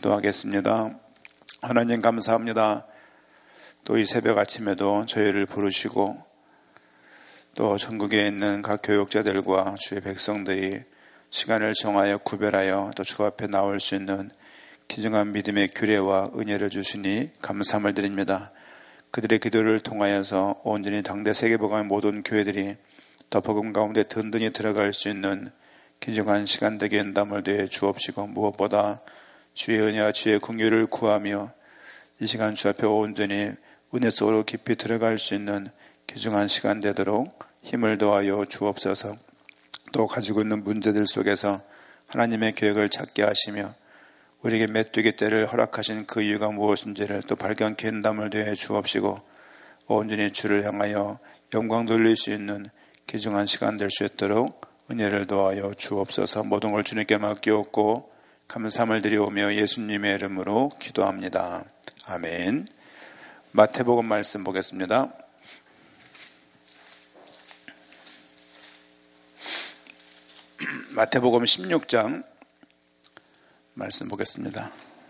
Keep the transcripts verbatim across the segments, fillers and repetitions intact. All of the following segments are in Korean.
기도하겠습니다. 하나님 감사합니다. 또 이 새벽 아침에도 저희를 부르시고 또 전국에 있는 각 교육자들과 주의 백성들이 시간을 정하여 구별하여 또 주 앞에 나올 수 있는 귀중한 믿음의 규례와 은혜를 주시니 감사함을 드립니다. 그들의 기도를 통하여서 온전히 당대 세계복음의 모든 교회들이 더 복음 가운데 든든히 들어갈 수 있는 귀중한 시간 되게 연담을 되어 주옵시고, 무엇보다 주의 은혜와 주의 긍휼을 구하며 이 시간 주 앞에 온전히 은혜 속으로 깊이 들어갈 수 있는 귀중한 시간 되도록 힘을 더하여 주옵소서. 또 가지고 있는 문제들 속에서 하나님의 계획을 찾게 하시며 우리에게 메뚜기 떼를 허락하신 그 이유가 무엇인지를 또 발견케 한담을 되어 주옵시고, 온전히 주를 향하여 영광 돌릴 수 있는 귀중한 시간 될 수 있도록 은혜를 더하여 주옵소서. 모든 걸 주님께 맡기옵고 감사함을 드리오며 예수님의 이름으로 기도합니다. 아멘. 마태복음 말씀 보겠습니다. 마태복음 십육 장 말씀 보겠습니다.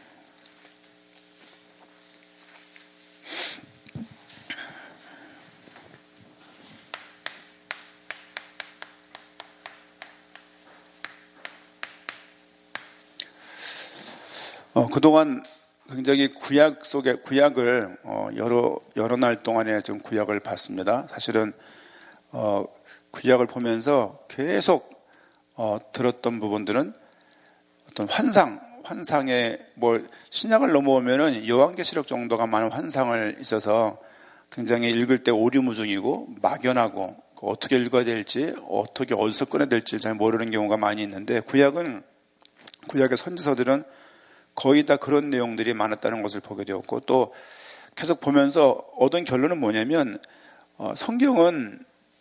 어, 그동안 굉장히 구약 속에, 구약을, 어, 여러, 여러 날 동안에 좀 구약을 봤습니다. 사실은, 어, 구약을 보면서 계속, 어, 들었던 부분들은 어떤 환상, 환상에, 뭐, 신약을 넘어오면은 요한계시록 정도가 많은 환상을 있어서 굉장히 읽을 때 오리무중이고 막연하고 어떻게 읽어야 될지, 어떻게 어디서 꺼내야 될지 잘 모르는 경우가 많이 있는데, 구약은, 구약의 선지서들은 거의 다 그런 내용들이 많았다는 것을 보게 되었고, 또 계속 보면서 얻은 결론은 뭐냐면, 어, 성경은,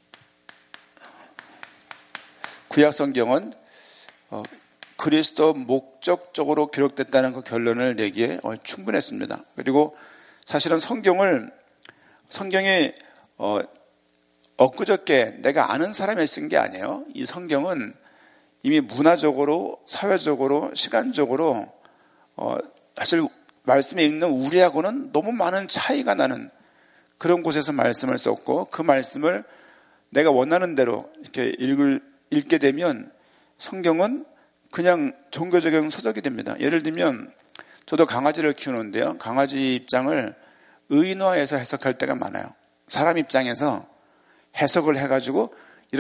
구약 성경은 어, 그리스도 목적적으로 기록됐다는 그 결론을 내기에 어, 충분했습니다. 그리고 사실은 성경을 성경이 어, 엊그저께 내가 아는 사람이 쓴 게 아니에요. 이 성경은 이미 문화적으로, 사회적으로, 시간적으로 어, 사실 말씀에 읽는 우리하고는 너무 많은 차이가 나는 그런 곳에서 말씀을 썼고, 그 말씀을 내가 원하는 대로 이렇게 읽을, 읽게 되면 성경은 그냥 종교적인 서적이 됩니다. 예를 들면 저도 강아지를 키우는데요, 강아지 입장을 의인화해서 해석할 때가 많아요. 사람 입장에서 해석을 해가지고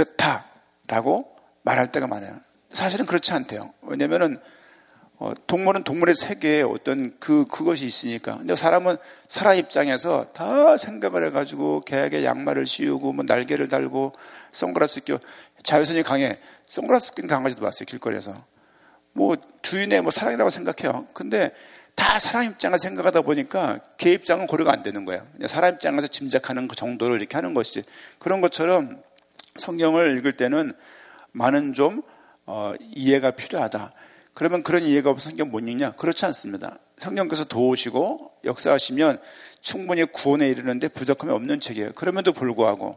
이렇다라고 말할 때가 많아요. 사실은 그렇지 않대요. 왜냐면은 어, 동물은 동물의 세계에 어떤 그, 그것이 있으니까. 근데 사람은 사람 입장에서 다 생각을 해가지고 개에게 양말을 씌우고, 뭐 날개를 달고, 선글라스 껴, 자외선이 강해. 선글라스 낀 강아지도 봤어요, 길거리에서. 뭐, 주인의 뭐 사랑이라고 생각해요. 근데 다 사람 입장을 생각하다 보니까 개 입장은 고려가 안 되는 거예요. 사람 입장에서 짐작하는 그 정도로 이렇게 하는 것이지. 그런 것처럼 성경을 읽을 때는 많은 좀, 어, 이해가 필요하다. 그러면 그런 이해가 없어서 성경 못 읽냐? 그렇지 않습니다. 성령께서 도우시고 역사하시면 충분히 구원에 이르는데 부족함이 없는 책이에요. 그럼에도 불구하고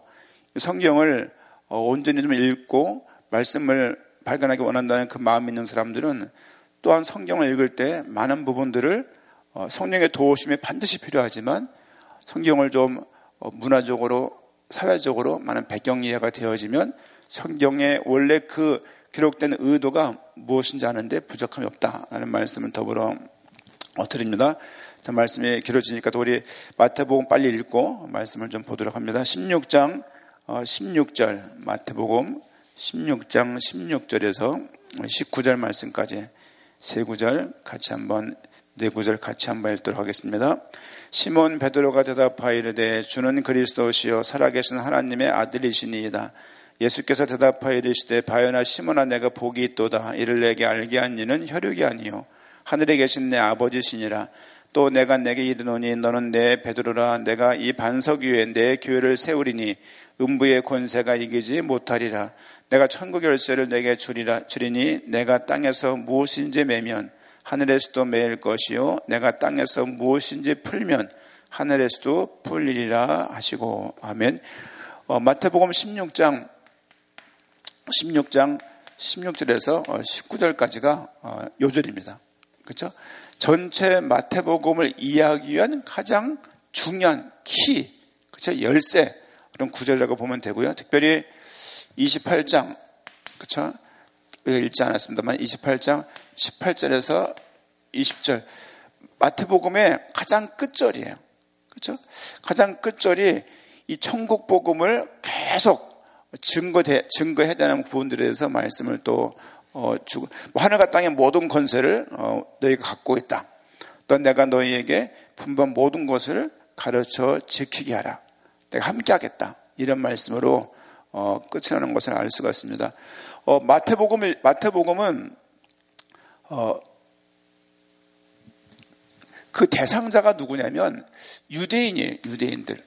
성경을 온전히 좀 읽고 말씀을 발견하기 원한다는 그 마음이 있는 사람들은 또한 성경을 읽을 때 많은 부분들을 성령의 도우심이 반드시 필요하지만 성경을 좀 문화적으로, 사회적으로 많은 배경 이해가 되어지면 성경의 원래 그 기록된 의도가 무엇인지 아는데 부족함이 없다라는 말씀을 더불어 드립니다. 자, 말씀이 길어지니까 또 우리 마태복음 빨리 읽고 말씀을 좀 보도록 합니다. 십육 장 십육 절, 마태복음 십육 장 십육 절에서 십구 절 말씀까지 세 구절 같이 한번, 네 구절 같이 한번 읽도록 하겠습니다. 시몬 베드로가 대답하여 이르되 주는 그리스도시요 살아계신 하나님의 아들이시니이다. 예수께서 대답하여 이르시되 바요나 시몬아 내가 복이 있도다. 이를 내게 알게 한 이는 혈육이 아니요 하늘에 계신 내 아버지시니라. 또 내가 내게 이르노니 너는 내 베드로라. 내가 이 반석 위에 내 교회를 세우리니 음부의 권세가 이기지 못하리라. 내가 천국 열쇠를 내게 주리라 주리니 내가 땅에서 무엇인지 매면 하늘에서도 매일 것이요 내가 땅에서 무엇인지 풀면 하늘에서도 풀리리라 하시고. 아멘. 어, 마태복음 십육 장 십육 장 십육 절에서 십구 절까지가 요절입니다. 그렇죠? 전체 마태복음을 이해하기 위한 가장 중요한 키, 그렇죠? 열쇠, 그런 구절이라고 보면 되고요. 특별히 이십팔 장, 그렇죠? 읽지 않았습니다만 이십팔 장 십팔 절에서 이십 절, 마태복음의 가장 끝절이에요. 그렇죠? 가장 끝절이 이 천국 복음을 계속 증거해, 증거해야 되는 부분들에 대해서 말씀을 또 어, 주고, 뭐 하늘과 땅의 모든 권세를 어, 너희가 갖고 있다. 또 내가 너희에게 분반 모든 것을 가르쳐 지키게 하라. 내가 함께 하겠다. 이런 말씀으로 어, 끝이 나는 것을 알 수가 있습니다. 어, 마태복음을, 마태복음은 어, 그 대상자가 누구냐면 유대인이에요. 유대인들.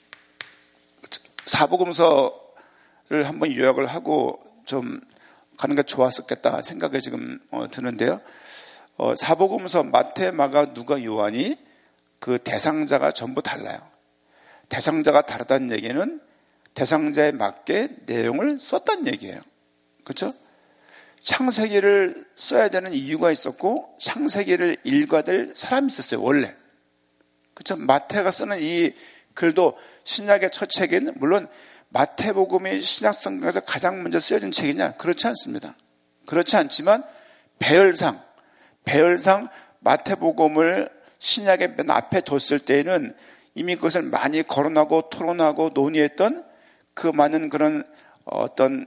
사복음서를 한번 요약을 하고 좀 가는 게 좋았었겠다 생각이 지금 어, 드는데요. 어, 사복음서 마태, 마가, 누가, 요한이 그 대상자가 전부 달라요. 대상자가 다르다는 얘기는 대상자에 맞게 내용을 썼다는 얘기예요. 그렇죠? 창세기를 써야 되는 이유가 있었고 창세기를 읽어야 될 사람이 있었어요. 원래. 그렇죠? 마태가 쓰는 이 글도 신약의 첫 책인, 물론 마태복음이 신약 성경에서 가장 먼저 쓰여진 책이냐? 그렇지 않습니다. 그렇지 않지만 배열상, 배열상 마태복음을 신약의 맨 앞에 뒀을 때에는 이미 그것을 많이 거론하고 토론하고 논의했던 그 많은 그런 어떤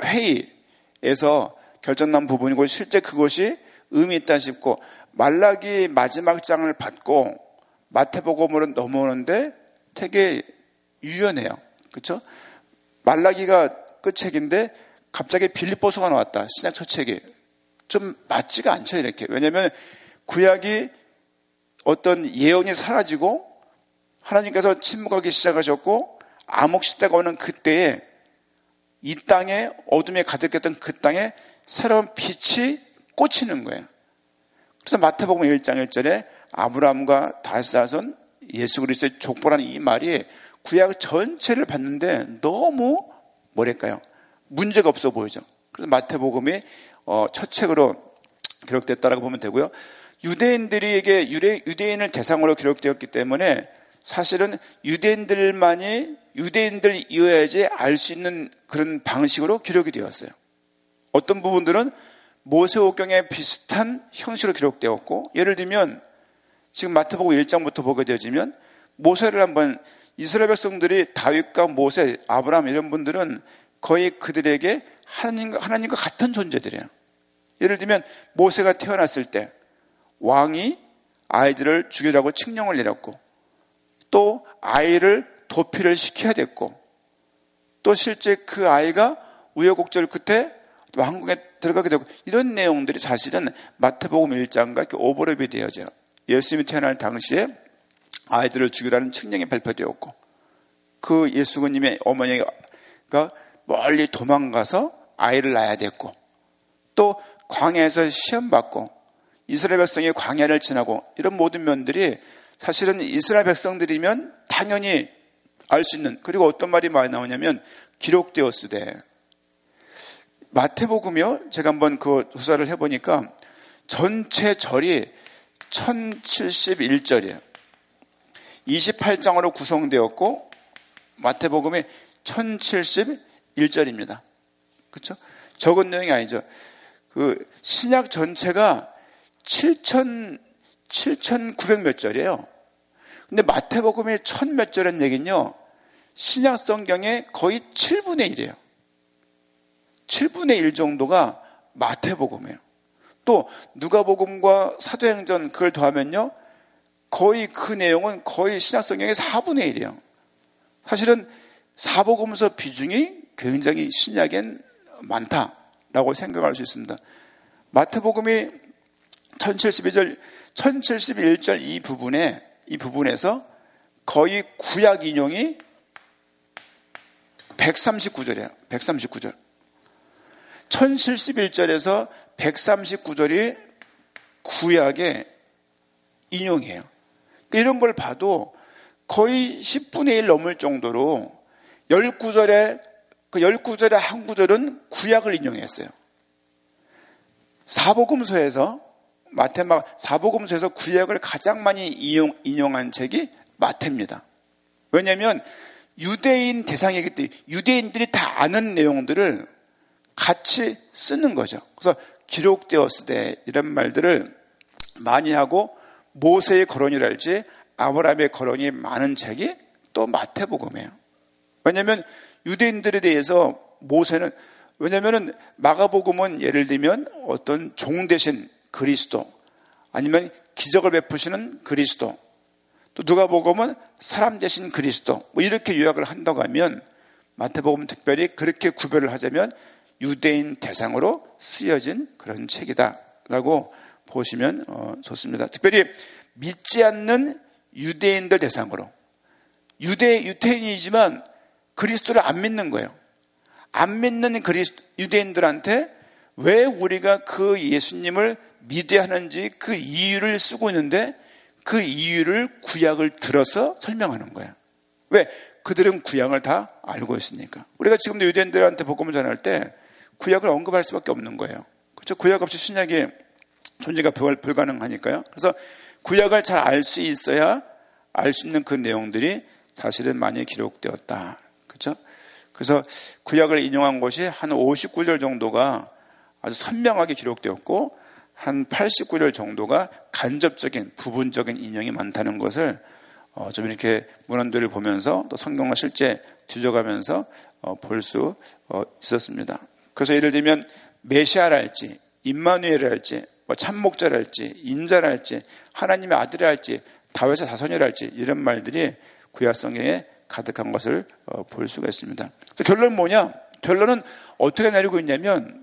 회의에서 결정난 부분이고, 실제 그것이 의미 있다 싶고, 말라기 마지막 장을 받고 마태복음으로 넘어오는데 되게 유연해요. 그렇죠? 말라기가 끝책인데 갑자기 빌립보서가 나왔다. 신약 첫 책이. 좀 맞지가 않죠, 이렇게. 왜냐하면 구약이 어떤 예언이 사라지고 하나님께서 침묵하기 시작하셨고 암흑시대가 오는 그때에 이 땅에 어둠에 가득했던 그 땅에 새로운 빛이 꽂히는 거예요. 그래서 마태복음 일 장 일 절에 아브라함과 다윗자손 예수 그리스도의 족보라는 이 말이 구약 전체를 봤는데 너무 뭐랄까요? 문제가 없어 보이죠. 그래서 마태복음이 첫 책으로 기록됐다라고 보면 되고요. 유대인들에게 유대인을 대상으로 기록되었기 때문에 사실은 유대인들만이 유대인들이어야지 알 수 있는 그런 방식으로 기록이 되었어요. 어떤 부분들은 모세오경에 비슷한 형식으로 기록되었고, 예를 들면 지금 마태복음 일 장부터 보게 되어지면 모세를 한번, 이스라엘 백성들이 다윗과 모세, 아브라함 이런 분들은 거의 그들에게 하나님과, 하나님과 같은 존재들이에요. 예를 들면 모세가 태어났을 때 왕이 아이들을 죽이라고 칙령을 내렸고, 또 아이를 도피를 시켜야 됐고, 또 실제 그 아이가 우여곡절 끝에 왕궁에 들어가게 되고, 이런 내용들이 사실은 마태복음 일 장과 이렇게 오버랩이 되어져요. 예수님이 태어날 당시에 아이들을 죽이라는 칙령이 발표되었고, 그 예수님의 어머니가 멀리 도망가서 아이를 낳아야 됐고, 또 광야에서 시험받고 이스라엘 백성이 광야를 지나고, 이런 모든 면들이 사실은 이스라엘 백성들이면 당연히 알 수 있는, 그리고 어떤 말이 많이 나오냐면 기록되었으되, 마태복음이요, 제가 한번 그 조사를 해보니까 전체 절이 천칠십일 절이에요. 이십팔 장으로 구성되었고 마태복음이 천칠십일 절입니다. 그렇죠? 적은 내용이 아니죠. 그 신약 전체가 칠천구백 몇 절이에요. 근데 마태복음이 천 몇 절은 얘기는요, 신약 성경의 거의 칠분의 일이에요. 칠분의 일 정도가 마태복음이에요. 또 누가복음과 사도행전 그걸 더하면요, 거의 그 내용은 거의 신약 성경의 사분의 일이에요. 사실은 사복음서 비중이 굉장히 신약엔 많다라고 생각할 수 있습니다. 마태복음이 천칠십일 절, 천칠십일 절 이 부분에, 이 부분에서 거의 구약 인용이 백삼십구 절이에요. 백삼십구 절. 천칠십일 절에서 백삼십구 절이 구약의 인용이에요. 이런 걸 봐도 거의 십분의 일 넘을 정도로 십구 절에, 그 십구 절의 한 구절은 구약을 인용했어요. 사복음서에서 마태마 사복음서에서 구약을 가장 많이 인용, 인용한 책이 마태입니다. 왜냐하면 유대인 대상이기 때문에 유대인들이 다 아는 내용들을 같이 쓰는 거죠. 그래서 기록되었을 때 이런 말들을 많이 하고 모세의 거론이랄지 아브라함의 거론이 많은 책이 또 마태복음이에요. 왜냐하면 유대인들에 대해서 모세는 왜냐하면 마가복음은 예를 들면 어떤 종 대신 그리스도 아니면 기적을 베푸시는 그리스도 또 누가복음은 사람 대신 그리스도 뭐 이렇게 요약을 한다고 하면 마태복음은 특별히 그렇게 구별을 하자면 유대인 대상으로 쓰여진 그런 책이다라고 보시면 어, 좋습니다. 특별히 믿지 않는 유대인들 대상으로 유대 유태인이지만 그리스도를 안 믿는 거예요. 안 믿는 그리스도 유대인들한테 왜 우리가 그 예수님을 믿어야 하는지 그 이유를 쓰고 있는데 그 이유를 구약을 들어서 설명하는 거예요. 왜? 그들은 구약을 다 알고 있으니까. 우리가 지금도 유대인들한테 복음을 전할 때 구약을 언급할 수밖에 없는 거예요. 그렇죠? 구약 없이 신약이 존재가 불가능하니까요. 그래서 구약을 잘 알 수 있어야 알 수 있는 그 내용들이 사실은 많이 기록되었다. 그렇죠? 그래서 구약을 인용한 것이 한 오십구 절 정도가 아주 선명하게 기록되었고 한 팔십구 절 정도가 간접적인 부분적인 인용이 많다는 것을 어, 좀 이렇게 문헌들을 보면서 또 성경과 실제 뒤져가면서 어, 볼 수 어, 있었습니다. 그래서 예를 들면 메시아랄지 임마누엘이랄지 뭐 참목자랄지 인자랄지 하나님의 아들이랄지 다윗의 자손이랄지 이런 말들이 구약 성경에 가득한 것을 어, 볼 수가 있습니다. 그래서 결론은 뭐냐? 결론은 어떻게 내리고 있냐면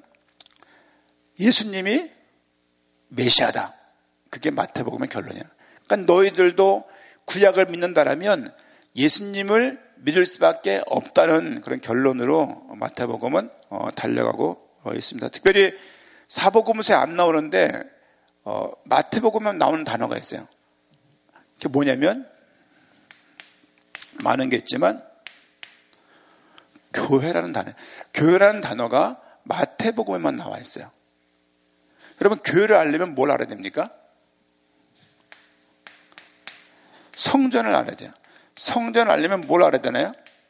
예수님이 메시아다. 그게 마태복음의 결론이야. 그러니까 너희들도 구약을 믿는다라면 예수님을 믿을 수밖에 없다는 그런 결론으로 마태복음은 어, 달려가고 어, 있습니다. 특별히 사복음서에 안 나오는데 어, 마태복음에 나오는 단어가 있어요. 그게 뭐냐면 많은 게 있지만 교회라는 단어. 교회라는 단어가 마태복음에만 나와 있어요. 여러분 교회를 알려면 뭘 알아야 됩니까? 성전을 알아야 돼요. 성전을 알려면 뭘 알아야 되나요?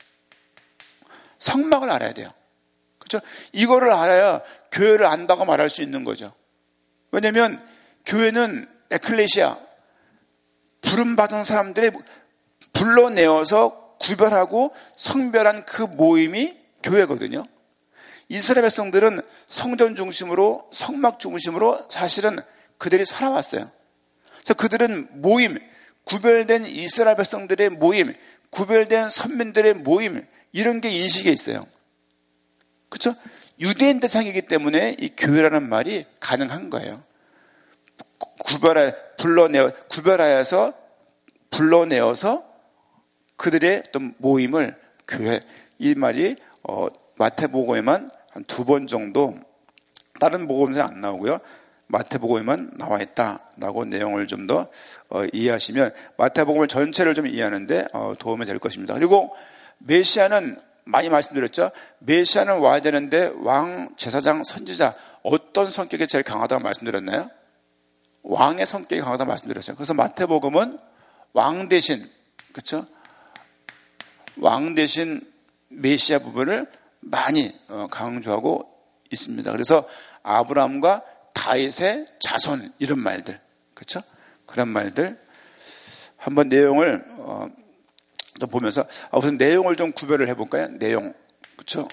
성막을 알아야 돼요. 그렇죠? 이거를 알아야 교회를 안다고 말할 수 있는 거죠. 왜냐하면 교회는 에클레시아 부름받은 사람들의 불러내어서 구별하고 성별한 그 모임이 교회거든요. 이스라엘 백성들은 성전 중심으로 성막 중심으로 사실은 그들이 살아왔어요. 그래서 그들은 모임, 구별된 이스라엘 백성들의 모임, 구별된 선민들의 모임 이런 게 인식에 있어요. 그렇죠? 유대인 대상이기 때문에 이 교회라는 말이 가능한 거예요. 구별하, 불러내어, 구별하여서 불러내어서 그들의 어떤 모임을 교회 이 말이 어, 마태복음에만 한 두 번 정도 다른 복음서는 안 나오고요. 마태복음에만 나와 있다라고 내용을 좀 더 어, 이해하시면 마태복음을 전체를 좀 이해하는데 어, 도움이 될 것입니다. 그리고 메시아는 많이 말씀드렸죠. 메시아는 와야 되는데 왕, 제사장, 선지자 어떤 성격이 제일 강하다고 말씀드렸나요? 왕의 성격이 강하다고 말씀드렸어요. 그래서 마태복음은 왕 대신 그렇죠? 왕 대신 메시아 부분을 많이 강조하고 있습니다. 그래서 아브라함과 다윗의 자손 이런 말들, 그렇죠? 그런 말들 한번 내용을 어, 좀 보면서 아, 우선 내용을 좀 구별을 해볼까요? 내용, 그렇죠?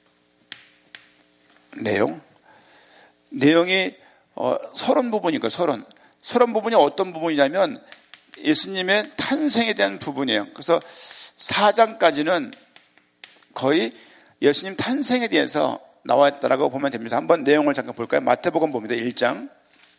내용, 내용이 어, 서론 부분이니까 서론, 서론 부분이 어떤 부분이냐면 예수님의 탄생에 대한 부분이에요. 그래서 사 장까지는 거의 예수님 탄생에 대해서 나와 있다라고 보면 됩니다. 한번 내용을 잠깐 볼까요? 마태복음 봅니다. 일 장.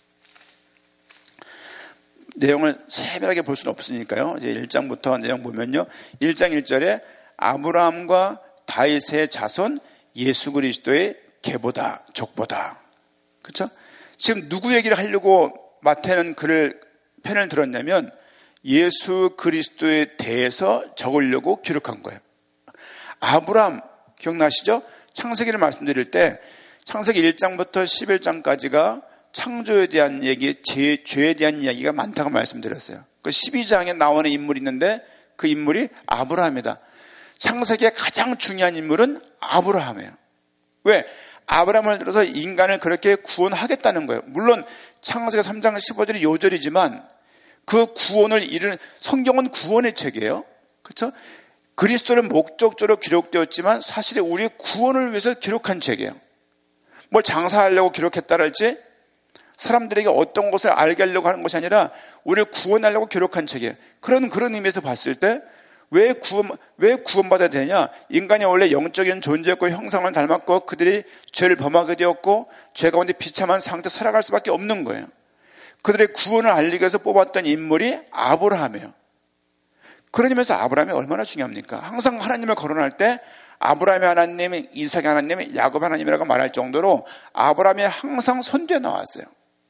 내용을 세밀하게 볼 수는 없으니까요. 이제 일 장부터 내용 보면요. 일 장 일 절에 아브라함과 다윗의 자손 예수 그리스도의 계보다, 족보다. 그렇죠? 지금 누구 얘기를 하려고 마태는 글을, 펜을 들었냐면 예수 그리스도에 대해서 적으려고 기록한 거예요. 아브라함, 기억나시죠? 창세기를 말씀드릴 때 창세기 일 장부터 십일 장까지가 창조에 대한 얘기, 죄, 죄에 대한 이야기가 많다고 말씀드렸어요. 그 십이 장에 나오는 인물이 있는데 그 인물이 아브라함이다. 창세기의 가장 중요한 인물은 아브라함이에요. 왜? 아브라함을 들어서 인간을 그렇게 구원하겠다는 거예요. 물론 창세기 삼 장 십오 절이 요절이지만 그 구원을 이루는, 성경은 구원의 책이에요. 그렇죠? 그리스도는 목적적으로 기록되었지만 사실은 우리의 구원을 위해서 기록한 책이에요. 뭘 장사하려고 기록했다랄지 사람들에게 어떤 것을 알게 하려고 하는 것이 아니라 우리를 구원하려고 기록한 책이에요. 그런 그런 의미에서 봤을 때 왜 구원, 왜 구원받아야 되냐? 인간이 원래 영적인 존재였고 형상을 닮았고 그들이 죄를 범하게 되었고 죄 가운데 비참한 상태 살아갈 수밖에 없는 거예요. 그들의 구원을 알리기 위해서 뽑았던 인물이 아브라함이에요. 그런 의미에서 아브라함이 얼마나 중요합니까? 항상 하나님을 거론할 때 아브라함의 하나님, 이삭의 하나님, 야곱의 하나님이라고 말할 정도로 아브라함이 항상 선두에 나왔어요.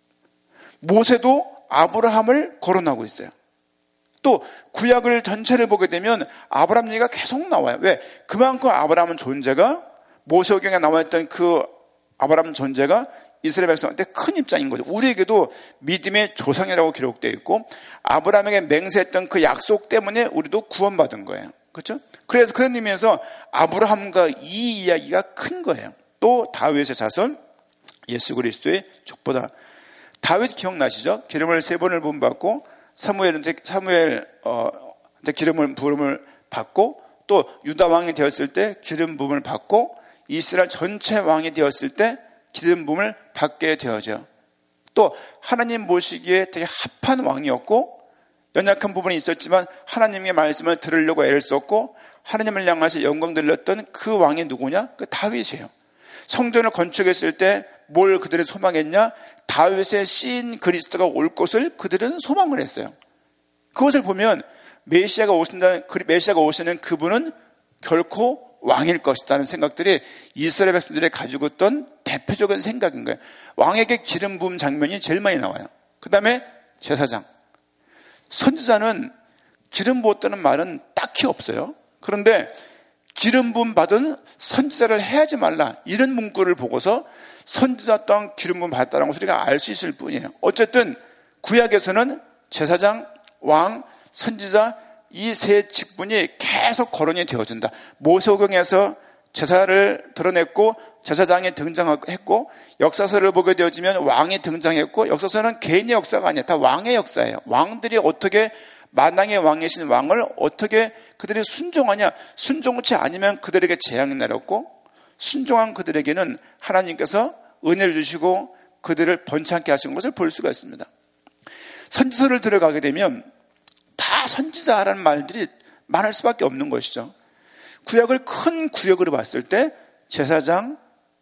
모세도 아브라함을 거론하고 있어요. 또 구약을 전체를 보게 되면 아브라함 얘기가 계속 나와요. 왜? 그만큼 아브라함 존재가 모세오경에 나와있던 그 아브라함 존재가 이스라엘 백성한테 큰 입장인 거죠. 우리에게도 믿음의 조상이라고 기록되어 있고 아브라함에게 맹세했던 그 약속 때문에 우리도 구원받은 거예요. 그렇죠? 그래서 그런 의미에서 아브라함과 이 이야기가 큰 거예요. 또 다윗의 자손 예수 그리스도의 족보다. 다윗 기억나시죠? 기름을 세 번을 부음받고 사무엘한테 사무엘 어 기름을 부음을 받고 또 유다 왕이 되었을 때 기름 부음을 받고 이스라엘 전체 왕이 되었을 때 기름 부음을 받게 되어져. 또 하나님 보시기에 되게 합한 왕이었고 연약한 부분이 있었지만 하나님의 말씀을 들으려고 애를 썼고 하나님을 향해서 영광 들렸던 그 왕이 누구냐? 그 다윗이에요. 성전을 건축했을 때 뭘 그들이 소망했냐? 다윗의 신 그리스도가 올 것을 그들은 소망을 했어요. 그것을 보면 메시아가 오신다는, 메시아가 오시는 그분은 결코 왕일 것이라는 생각들이 이스라엘 백성들이 가지고 있던 대표적인 생각인 거예요. 왕에게 기름 부음 장면이 제일 많이 나와요. 그 다음에 제사장. 선지자는 기름 부었다는 말은 딱히 없어요. 그런데 기름 부음 받은 선지자를 해하지 말라 이런 문구를 보고서 선지자 또한 기름 부음 받았다는 것을 우리가 알 수 있을 뿐이에요. 어쨌든 구약에서는 제사장, 왕, 선지자 이 세 직분이 계속 거론이 되어진다. 모세오경에서 제사를 드러냈고 제사장이 등장했고 역사서를 보게 되어지면 왕이 등장했고 역사서는 개인의 역사가 아니에요. 다 왕의 역사예요. 왕들이 어떻게 만왕의 왕이신 왕을 어떻게 그들이 순종하냐. 순종치 않으면 그들에게 재앙이 내렸고 순종한 그들에게는 하나님께서 은혜를 주시고 그들을 번창케 하신 것을 볼 수가 있습니다. 선지서를 들어가게 되면 다 선지자라는 말들이 많을 수밖에 없는 것이죠. 구약을 큰 구역으로 봤을 때 제사장,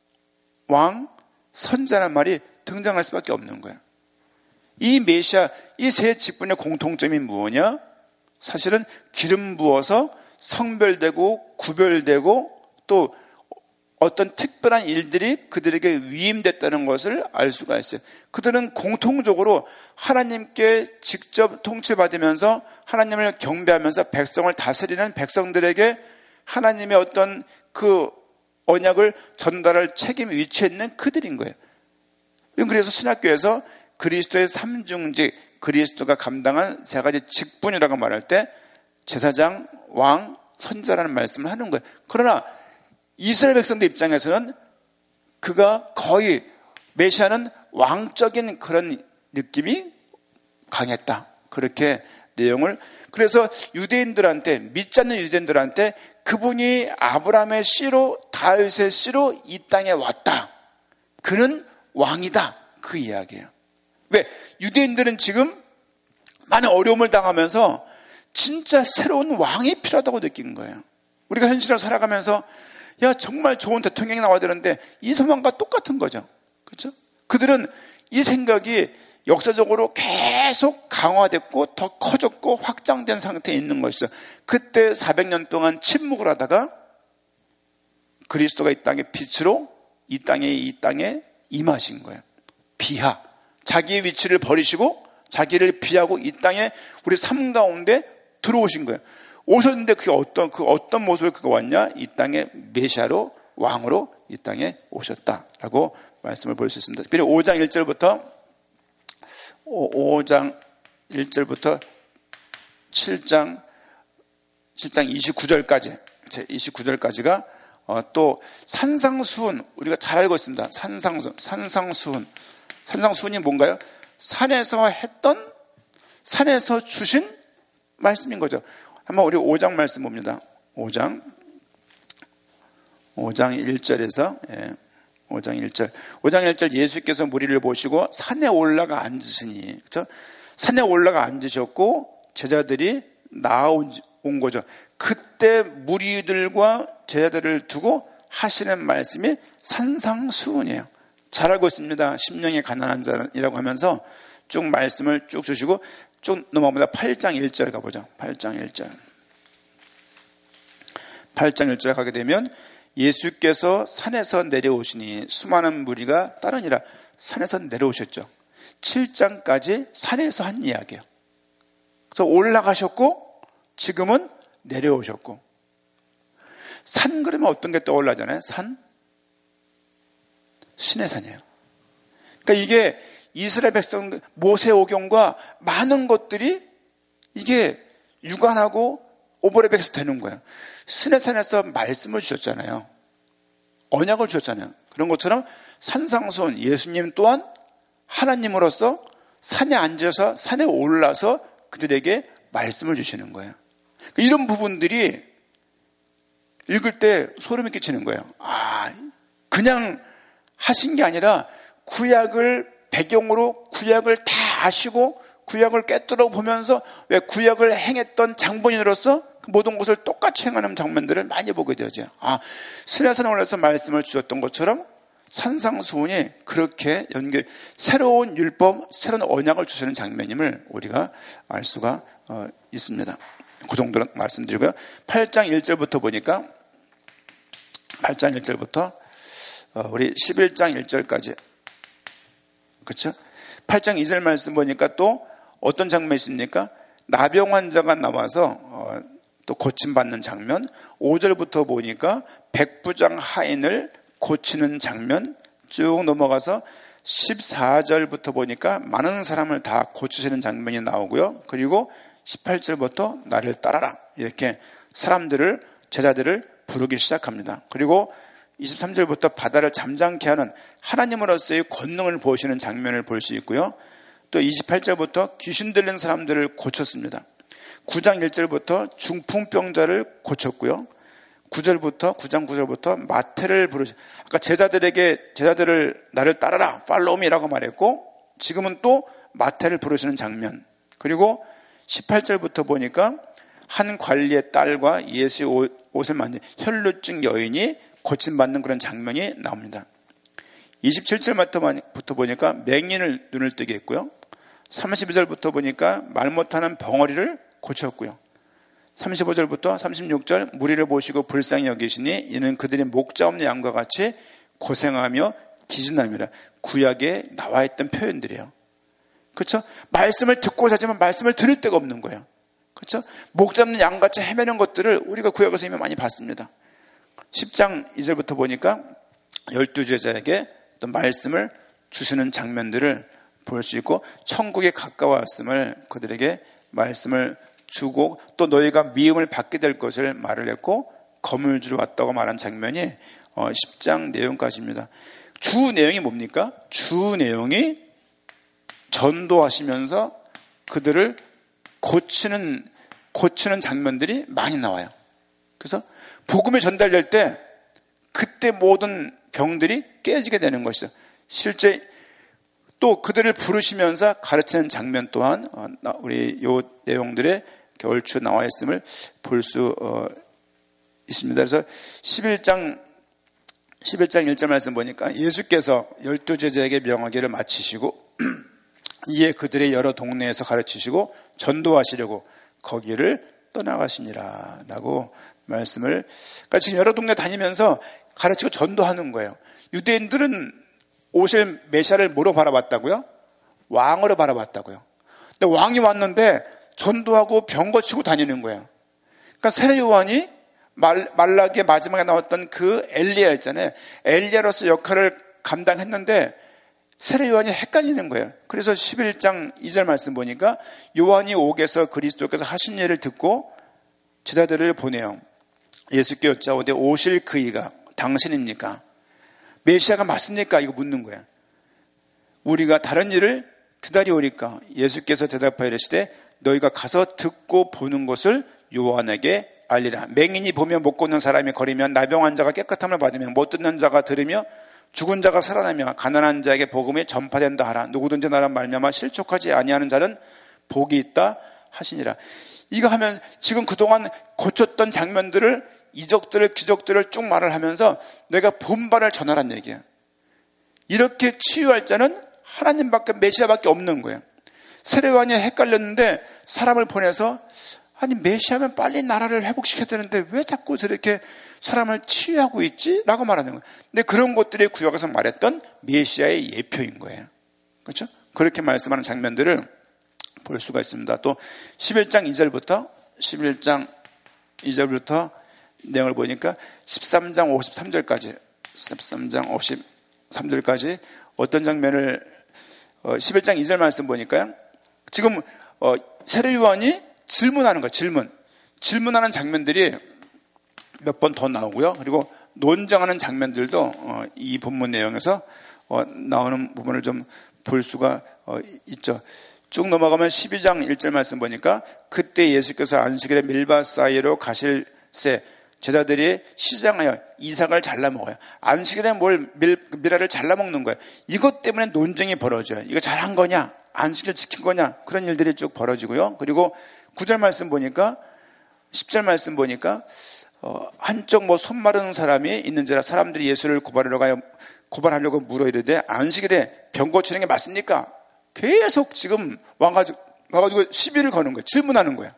왕, 선지자라는 말이 등장할 수밖에 없는 거예요. 이 메시아, 이 세 직분의 공통점이 뭐냐? 사실은 기름 부어서 성별되고 구별되고 또 어떤 특별한 일들이 그들에게 위임됐다는 것을 알 수가 있어요. 그들은 공통적으로 하나님께 직접 통치받으면서 하나님을 경배하면서 백성을 다스리는 백성들에게 하나님의 어떤 그 언약을 전달할 책임 위치에 있는 그들인 거예요. 그래서 신학교에서 그리스도의 삼중직, 그리스도가 감당한 세 가지 직분이라고 말할 때 제사장, 왕, 선지자라는 말씀을 하는 거예요. 그러나 이스라엘 백성들 입장에서는 그가 거의 메시아는 왕적인 그런 느낌이 강했다. 그렇게 내용을 그래서 유대인들한테 믿지 않는 유대인들한테 그분이 아브라함의 씨로 다윗의 씨로 이 땅에 왔다. 그는 왕이다. 그 이야기예요. 왜? 유대인들은 지금 많은 어려움을 당하면서 진짜 새로운 왕이 필요하다고 느낀 거예요. 우리가 현실을 살아가면서 야 정말 좋은 대통령이 나와야 되는데 이 소망과 똑같은 거죠. 그렇죠? 그들은 이 생각이 역사적으로 계속 강화됐고 더 커졌고 확장된 상태에 있는 것이죠. 그때 사백 년 동안 침묵을 하다가 그리스도가 이 땅의 빛으로 이 땅에 이 땅에 임하신 거예요. 비하. 자기의 위치를 버리시고 자기를 비하고 이 땅에 우리 삶 가운데 들어오신 거예요. 오셨는데 그게 어떤 그 어떤 모습으로 그가 왔냐? 이 땅에 메시아로 왕으로 이 땅에 오셨다라고 말씀을 볼 수 있습니다. 특별히 오 장 일 절부터 오 장 일 절부터 칠 장 칠 장 이십구 절까지 이십구 절까지가 어, 또 산상수훈, 우리가 잘 알고 있습니다. 산상수훈, 산상수훈. 산상수훈이 뭔가요? 산에서 했던, 산에서 주신 말씀인 거죠. 한번 우리 오 장 말씀 봅니다. 오 장 오 장 일 절에서 예, 오 장 일 절. 오 장 일 절 예수께서 무리를 보시고 산에 올라가 앉으시니, 그렇죠? 산에 올라가 앉으셨고 제자들이 나온 온 거죠. 그때 무리들과 제자들을 두고 하시는 말씀이 산상수훈이에요. 잘 알고 있습니다. 심령이 가난한 자라고 하면서 쭉 말씀을 쭉 주시고 쭉 넘어갑니다. 팔 장 일 절 가보죠. 팔 장 일 절. 팔 장 일 절 가게 되면 예수께서 산에서 내려오시니 수많은 무리가 따르니라. 산에서 내려오셨죠. 칠 장까지 산에서 한 이야기예요. 그래서 올라가셨고 지금은 내려오셨고. 산 그러면 어떤 게 떠올라잖아요. 산? 신의 산이에요. 그러니까 이게 이스라엘 백성들 모세오경과 많은 것들이 이게 유관하고 오버랩해서 되는 거예요. 신의 산에서 말씀을 주셨잖아요. 언약을 주셨잖아요. 그런 것처럼 산상수훈, 예수님 또한 하나님으로서 산에 앉아서 산에 올라서 그들에게 말씀을 주시는 거예요. 이런 부분들이 읽을 때 소름이 끼치는 거예요. 아, 그냥 하신 게 아니라 구약을 배경으로 구약을 다 아시고 구약을 꿰뚫어 보면서 왜 구약을 행했던 장본인으로서 모든 것을 똑같이 행하는 장면들을 많이 보게 되죠. 아, 신에서 올라서 말씀을 주셨던 것처럼 산상수훈이 그렇게 연결, 새로운 율법, 새로운 언약을 주시는 장면임을 우리가 알 수가 어, 있습니다. 그 정도는 말씀드리고요. 팔 장 일 절부터 보니까 팔 장 일 절부터 어, 우리 십일 장 일 절까지, 그렇죠? 팔 장 이 절 말씀 보니까 또 어떤 장면이 있습니까? 나병 환자가 나와서 어, 또 고침받는 장면. 오 절부터 보니까 백부장 하인을 고치는 장면. 쭉 넘어가서 십사 절부터 보니까 많은 사람을 다 고치시는 장면이 나오고요. 그리고 십팔 절부터 나를 따라라, 이렇게 사람들을, 제자들을 부르기 시작합니다. 그리고 이십삼 절부터 바다를 잠잠케 하는 하나님으로서의 권능을 보시는 장면을 볼 수 있고요. 또 이십팔 절부터 귀신 들린 사람들을 고쳤습니다. 구 장 일 절부터 중풍병자를 고쳤고요. 구 절부터 구 장 구 절부터 마태를 부르시. 아까 제자들에게 제자들을 나를 따라라, 팔로우 미라고 말했고, 지금은 또 마태를 부르시는 장면. 그리고 십팔 절부터 보니까 한 관리의 딸과 예수의 옷을 만진 혈루증 여인이 고침받는 그런 장면이 나옵니다. 이십칠 절부터 보니까 맹인을 눈을 뜨게 했고요. 삼십이 절부터 보니까 말 못하는 벙어리를 고쳤고요. 삼십오 절부터 삼십육 절 무리를 보시고 불쌍히 여기시니 이는 그들이 목자 없는 양과 같이 고생하며 기진함이라. 구약에 나와 있던 표현들이에요. 그렇죠? 말씀을 듣고 자지만 말씀을 들을 데가 없는 거예요. 그렇죠? 목 잡는 양같이 헤매는 것들을 우리가 구약에서 이미 많이 봤습니다. 십 장 이 절부터 보니까 열두 제자에게 또 말씀을 주시는 장면들을 볼 수 있고, 천국에 가까웠음을 그들에게 말씀을 주고, 또 너희가 미움을 받게 될 것을 말을 했고 검을 주러 왔다고 말한 장면이 십 장 내용까지입니다. 주 내용이 뭡니까? 주 내용이 전도하시면서 그들을 고치는 고치는 장면들이 많이 나와요. 그래서 복음이 전달될 때 그때 모든 병들이 깨지게 되는 것이죠. 실제 또 그들을 부르시면서 가르치는 장면 또한 우리 이 내용들의 얼추 나와 있음을 볼 수 있습니다. 그래서 십일 장 십일 장 일 절 말씀 보니까 예수께서 열두 제자에게 명하기를 마치시고 이에 그들의 여러 동네에서 가르치시고 전도하시려고 거기를 떠나가시니라 라고 말씀을, 그러니까 지금 여러 동네 다니면서 가르치고 전도하는 거예요. 유대인들은 오실 메시아를 뭐로 바라봤다고요? 왕으로 바라봤다고요. 근데 왕이 왔는데 전도하고 병 고치고 다니는 거예요. 그러니까 세례 요한이 말, 말라기의 마지막에 나왔던 그 엘리야 있잖아요. 엘리야로서 역할을 감당했는데 세례 요한이 헷갈리는 거예요. 그래서 십일 장 이 절 말씀 보니까 요한이 옥에서 그리스도께서 하신 일을 듣고 제자들을 보내요. 예수께 여짜오되 오실 그이가 당신입니까? 메시아가 맞습니까? 이거 묻는 거예요. 우리가 다른 일을 기다리오리까? 예수께서 대답하여 이르시되 너희가 가서 듣고 보는 것을 요한에게 알리라. 맹인이 보며 못 걷는 사람이 걸으면 나병한 자가 깨끗함을 받으며 못 듣는 자가 들으며 죽은 자가 살아나며 가난한 자에게 복음이 전파된다 하라. 누구든지 나라 말미암아 실족하지 아니하는 자는 복이 있다 하시니라. 이거 하면 지금 그동안 고쳤던 장면들을, 이적들을, 기적들을 쭉 말을 하면서 내가 본발을 전하란 얘기예요. 이렇게 치유할 자는 하나님밖에, 메시아밖에 없는 거예요. 세례요한이 헷갈렸는데 사람을 보내서 아니 메시아면 빨리 나라를 회복시켜야 되는데 왜 자꾸 저렇게 사람을 치유하고 있지? 라고 말하는 거예요. 근데 그런 것들이 구약에서 말했던 메시아의 예표인 거예요. 그렇죠? 그렇게 말씀하는 장면들을 볼 수가 있습니다. 또 십일 장 이 절부터 십일 장 이 절부터 내용을 보니까 십삼 장 오십삼 절까지 십삼 장 오십삼 절까지 어떤 장면을 십일 장 이 절 말씀 보니까요. 지금 세례 요한이 질문하는 거예요. 질문. 질문하는 장면들이 몇 번 더 나오고요. 그리고 논쟁하는 장면들도 이 본문 내용에서 나오는 부분을 좀 볼 수가 있죠. 쭉 넘어가면 십이 장 일 절 말씀 보니까 그때 예수께서 안식일에 밀밭 사이로 가실새 제자들이 시장하여 이삭을 잘라 먹어요. 안식일에 뭘 밀, 미라를 잘라 먹는 거예요. 이것 때문에 논쟁이 벌어져요. 이거 잘한 거냐? 안식일 지킨 거냐? 그런 일들이 쭉 벌어지고요. 그리고 구 절 말씀 보니까 십 절 말씀 보니까 어, 한쪽 뭐 손 마른 사람이 있는지라 사람들이 예수를 고발하러 가요. 고발하려고 물어 이르되 안식일에 병 고치는 게 맞습니까? 계속 지금 와가지고, 와가지고 시비를 거는 거예요. 질문하는 거예요.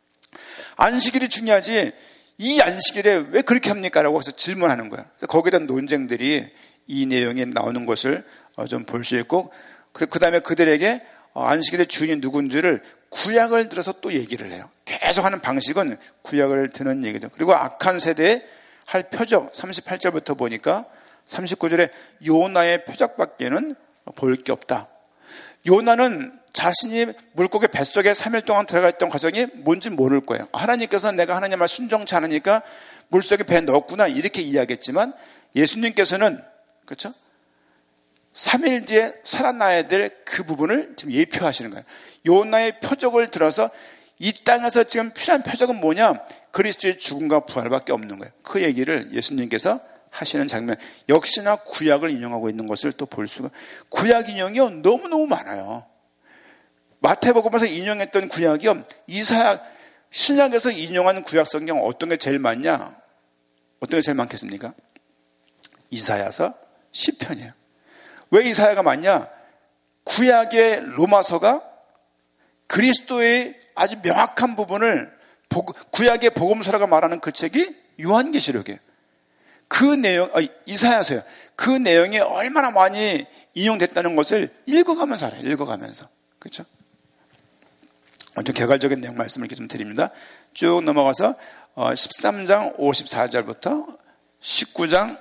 안식일이 중요하지 이 안식일에 왜 그렇게 합니까? 라고 해서 질문하는 거예요. 거기에 대한 논쟁들이 이 내용에 나오는 것을 좀 볼 수 있고, 그 다음에 그들에게 안식일의 주인이 누군지를 구약을 들어서 또 얘기를 해요. 계속 하는 방식은 구약을 드는 얘기죠. 그리고 악한 세대에 할 표적 삼십팔 절부터 보니까 삼십구 절에 요나의 표적밖에는 볼 게 없다. 요나는 자신이 물고기 뱃속에 삼 일 동안 들어가 있던 과정이 뭔지 모를 거예요. 하나님께서 내가 하나님 말 순종치 않으니까 물속에 배 넣었구나 이렇게 이야기했지만 예수님께서는 그렇죠? 삼 일 뒤에 살아나야 될 그 부분을 지금 예표하시는 거예요. 요나의 표적을 들어서 이 땅에서 지금 필요한 표적은 뭐냐? 그리스도의 죽음과 부활밖에 없는 거예요. 그 얘기를 예수님께서 하시는 장면, 역시나 구약을 인용하고 있는 것을 또 볼 수가. 구약 인용이요 너무너무 많아요. 마태복음에서 인용했던 구약이요, 이사야, 신약에서 인용한 구약 성경 어떤 게 제일 많냐? 어떤 게 제일 많겠습니까? 이사야서 시편이에요. 왜 이사야가 많냐? 구약의 로마서가 그리스도의 아주 명확한 부분을 구약의 복음서라고 말하는 그 책이 요한계시록이에요. 그 내용, 아, 이사야서요. 그 내용이 얼마나 많이 인용됐다는 것을 읽어가면서 알아요. 읽어가면서. 그렇죠? 좀 개괄적인 내용 말씀을 이렇게 좀 드립니다. 쭉 넘어가서 십삼 장 오십사 절부터 십구 장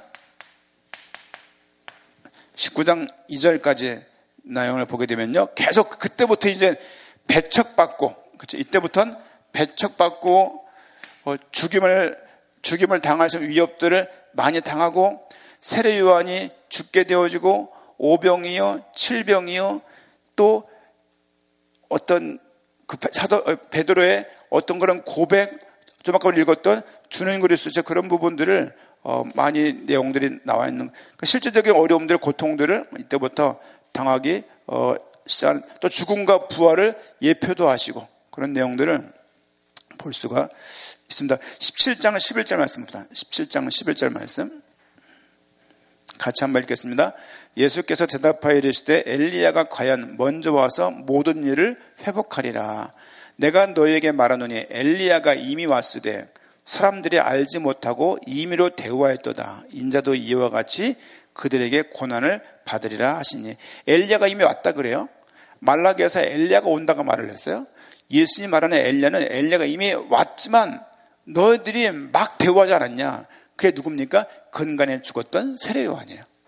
십구 장 이 절까지 내용을 보게 되면요. 계속 그때부터 이제 배척받고, 그렇죠? 이때부터는 배척받고 어, 죽임을 죽임을 당할 수 있는 위협들을 많이 당하고 세례 요한이 죽게 되어지고 오병이요, 칠병이요, 또 어떤 그 사도 베드로의 어떤 그런 고백, 좀 아까 읽었던 주는 그리스도의 그런 부분들을 어, 많이 내용들이 나와 있는 그 실제적인 어려움들, 고통들을 이때부터 당하기 어, 시작. 또 죽음과 부활을 예표도 하시고 그런 내용들을 볼 수가 있습니다. 십칠 장 십일 절 말씀입니다. 십칠 장 십일 절 말씀 같이 한번 읽겠습니다. 예수께서 대답하여 이르시되 엘리야가 과연 먼저 와서 모든 일을 회복하리라. 내가 너희에게 말하노니 엘리야가 이미 왔으되 사람들이 알지 못하고 임의로 대우하였도다. 인자도 이와 같이 그들에게 고난을 받으리라 하시니. 엘리야가 이미 왔다 그래요. 말라기에서 엘리야가 온다고 말을 했어요. 예수님 말하는 엘리야는 엘리야가 이미 왔지만 너희들이 막 대우하지 않았냐. 그게 누굽니까? 근간에 죽었던 세례 요한이에요.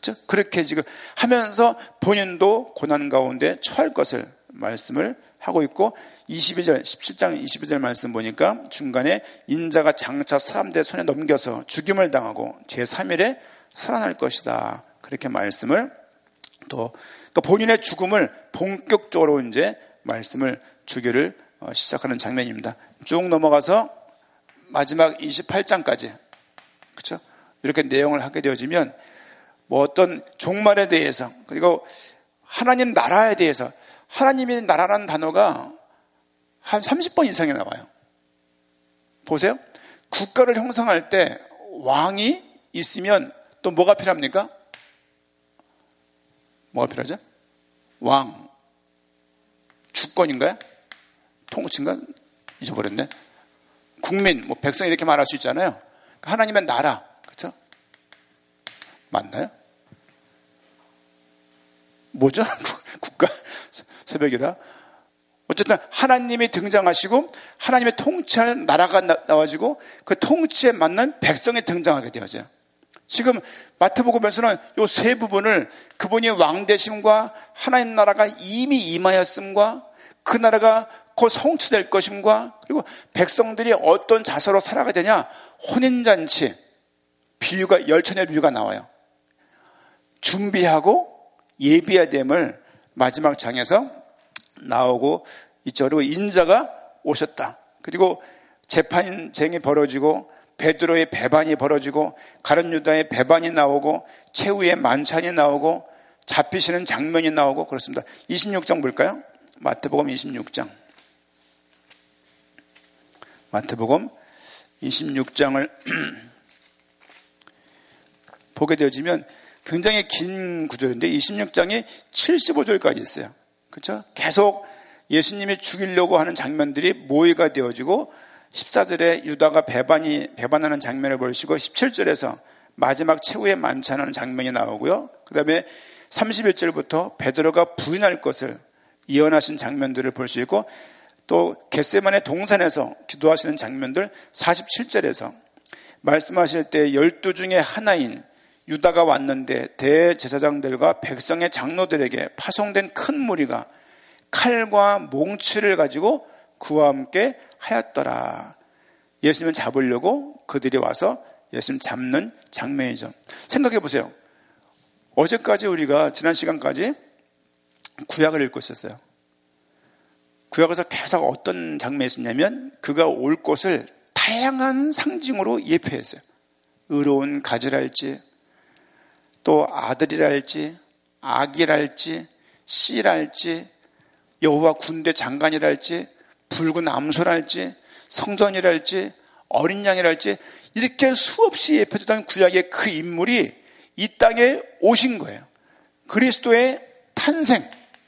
그렇죠? 그렇게 지금 하면서 본인도 고난 가운데 처할 것을 말씀을 하고 있고, 이십이 절, 십칠 장 이십이 절 말씀 보니까 중간에 인자가 장차 사람들의 손에 넘겨서 죽임을 당하고 제삼 일에 살아날 것이다. 그렇게 말씀을 또 그러니까 본인의 죽음을 본격적으로 이제 말씀을 주기를 시작하는 장면입니다. 쭉 넘어가서 마지막 이십팔 장까지 그렇죠? 이렇게 내용을 하게 되어지면 뭐 어떤 종말에 대해서 그리고 하나님 나라에 대해서 하나님의 나라라는 단어가 한 삼십 번 이상이 나와요. 보세요. 국가를 형성할 때 왕이 있으면 또 뭐가 필요합니까? 뭐가 필요하죠? 왕. 주권인가요? 통치인가? 잊어버렸네. 국민, 뭐 백성 이렇게 말할 수 있잖아요. 하나님의 나라. 그렇죠? 맞나요? 뭐죠? 국가 새벽이라. 어쨌든 하나님이 등장하시고 하나님의 통치할 나라가 나와지고 그 통치에 맞는 백성이 등장하게 되어져요. 지금 마태복음에서는 이 세 부분을 그분이 왕되심과 하나님 나라가 이미 임하였음과 그 나라가 곧 성취될 것임과 그리고 백성들이 어떤 자세로 살아가야 되냐, 혼인잔치 비유가 열처녀 비유가 나와요. 준비하고 예비해야 됨을 마지막 장에서 나오고 있죠. 그리고 인자가 오셨다. 그리고 재판쟁이 벌어지고 베드로의 배반이 벌어지고 가룟 유다의 배반이 나오고 최후의 만찬이 나오고 잡히시는 장면이 나오고 그렇습니다. 이십육 장 볼까요? 마태복음 이십육 장. 마태복음 이십육 장을 보게 되어지면 굉장히 긴 구절인데 이십육 장이 칠십오 절까지 있어요. 그렇죠? 계속 예수님이 죽이려고 하는 장면들이 모의가 되어지고 십사 절에 유다가 배반이, 배반하는 장면을 보시고 십칠 절에서 마지막 최후의 만찬하는 장면이 나오고요. 그 다음에 삼십일 절부터 베드로가 부인할 것을 예언하신 장면들을 볼 수 있고 또 겟세마네 동산에서 기도하시는 장면들 사십칠 절에서 말씀하실 때 열두 중에 하나인 유다가 왔는데 대제사장들과 백성의 장로들에게 파송된 큰 무리가 칼과 몽치를 가지고 그와 함께 하였더라. 예수님을 잡으려고 그들이 와서 예수님 잡는 장면이죠. 생각해 보세요. 어제까지 우리가 지난 시간까지 구약을 읽고 있었어요. 구약에서 계속 어떤 장면이 있었냐면 그가 올 것을 다양한 상징으로 예표했어요. 의로운 가지랄지 또 아들이랄지 아기랄지 씨랄지 여호와 군대 장관이랄지 붉은 암소랄지 성전이랄지 어린 양이랄지 이렇게 수없이 예표되던 구약의 그 인물이 이 땅에 오신 거예요. 그리스도의 탄생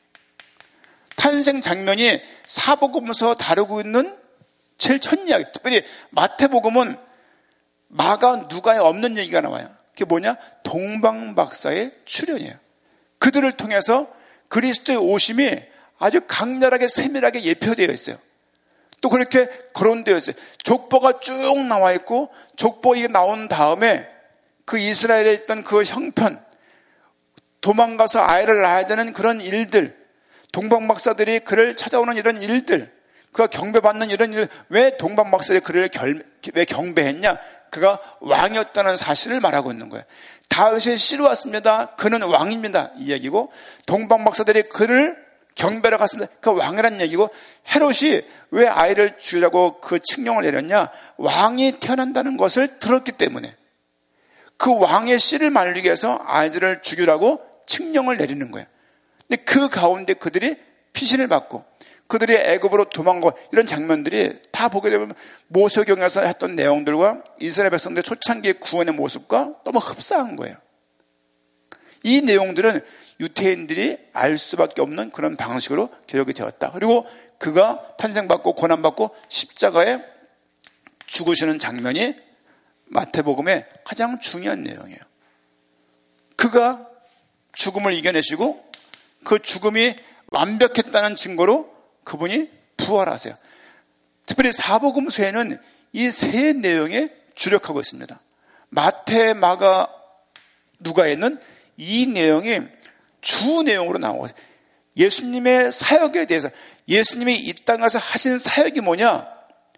탄생 장면이 사복음에서 다루고 있는 제일 첫 이야기. 특별히 마태복음은 마가 누가에 없는 얘기가 나와요. 그게 뭐냐? 동방박사의 출현이에요. 그들을 통해서 그리스도의 오심이 아주 강렬하게 세밀하게 예표되어 있어요. 또 그렇게 거론되어 있어요. 족보가 쭉 나와 있고 족보가 나온 다음에 그 이스라엘에 있던 그 형편, 도망가서 아이를 낳아야 되는 그런 일들, 동방박사들이 그를 찾아오는 이런 일들, 그가 경배받는 이런 일, 왜 동방박사들이 그를 결, 왜 경배했냐? 그가 왕이었다는 사실을 말하고 있는 거예요. 다윗의 씨로 왔습니다. 그는 왕입니다. 이 얘기고, 동방박사들이 그를 경배하러 갔습니다. 그 왕이란 얘기고, 헤롯이 왜 아이를 죽이라고 그 칙령을 내렸냐? 왕이 태어난다는 것을 들었기 때문에 그 왕의 씨를 말리기 위해서 아이들을 죽이라고 칙령을 내리는 거예요. 근데 그 가운데 그들이 피신을 받고 그들이 애굽으로 도망가고 이런 장면들이 다 보게 되면 모세경에서 했던 내용들과 이스라엘 백성들의 초창기의 구원의 모습과 너무 흡사한 거예요. 이 내용들은 유태인들이 알 수밖에 없는 그런 방식으로 기록이 되었다. 그리고 그가 탄생받고 고난받고 십자가에 죽으시는 장면이 마태복음의 가장 중요한 내용이에요. 그가 죽음을 이겨내시고 그 죽음이 완벽했다는 증거로 그분이 부활하세요. 특별히 사복음서에는 이 세 내용에 주력하고 있습니다. 마태, 마가, 누가에는 이 내용이 주 내용으로 나오고 예수님의 사역에 대해서 예수님이 이 땅에서 하신 사역이 뭐냐?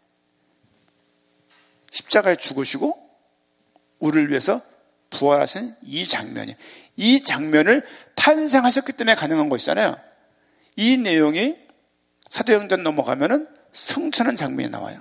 십자가에 죽으시고 우리를 위해서 부활하신 이 장면이 이 장면을 탄생하셨기 때문에 가능한 것이잖아요. 이 내용이 사도행전 넘어가면은 승천한 장면이 나와요.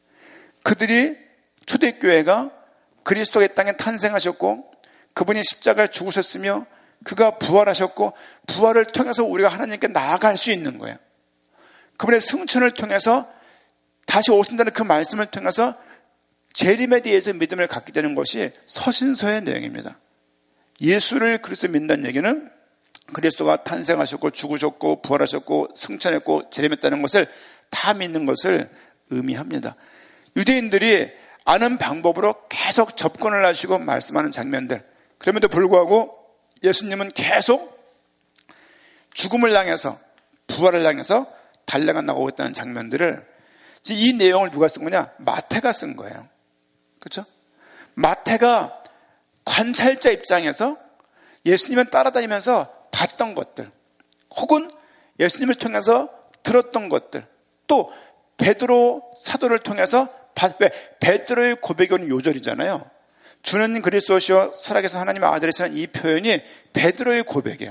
그들이 초대교회가 그리스도가 이 땅에 탄생하셨고 그분이 십자가에 죽으셨으며 그가 부활하셨고 부활을 통해서 우리가 하나님께 나아갈 수 있는 거예요. 그분의 승천을 통해서 다시 오신다는 그 말씀을 통해서 재림에 대해서 믿음을 갖게 되는 것이 서신서의 내용입니다. 예수를 그리스도 믿는다는 얘기는 그리스도가 탄생하셨고 죽으셨고 부활하셨고 승천했고 재림했다는 것을 다 믿는 것을 의미합니다. 유대인들이 아는 방법으로 계속 접근을 하시고 말씀하는 장면들, 그럼에도 불구하고 예수님은 계속 죽음을 향해서 부활을 향해서 달려가 나오고 있다는 장면들을, 이 내용을 누가 쓴 거냐? 마태가 쓴 거예요. 그렇죠? 마태가 관찰자 입장에서 예수님을 따라다니면서 봤던 것들, 혹은 예수님을 통해서 들었던 것들, 또 베드로 사도를 통해서 왜 베드로의 고백은 요절이잖아요. 주는 그리스도시요 살아계신 하나님의 아들이시라는 이 표현이 베드로의 고백이에요.